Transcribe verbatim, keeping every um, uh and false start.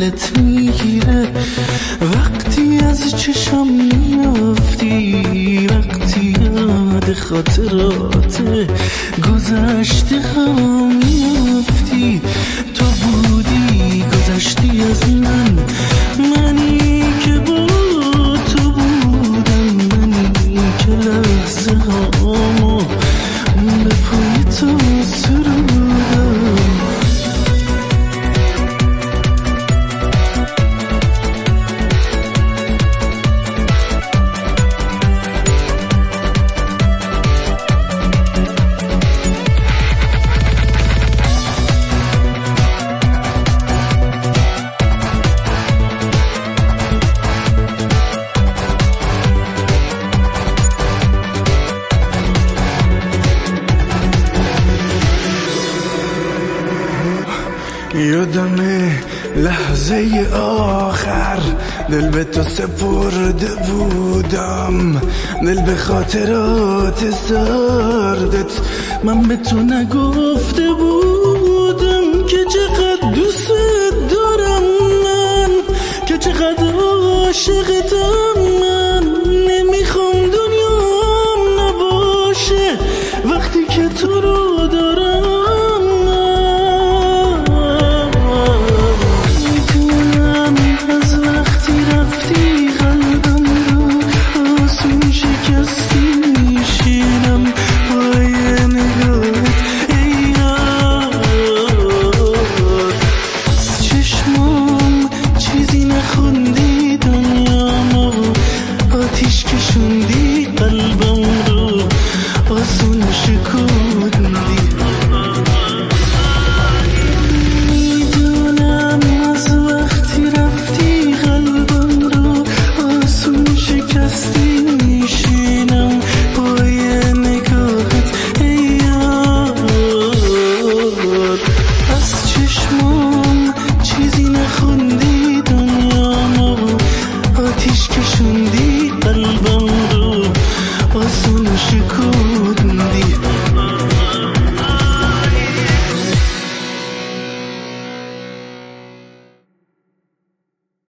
دلت میگیره وقتی از چشم میافتی، وقتی یاد خاطرات گذشته هم میافتی. تو بودی گذشتی از من، منی که با تو بودم، منی که لحظه هامو به پای تو سرودم. یادمه لحظه آخر دل به تو سپرده بودم، دل به خاطرات سردت من به تو نگفته بودم که چقدر دوست دارم من، که چقدر عاشقت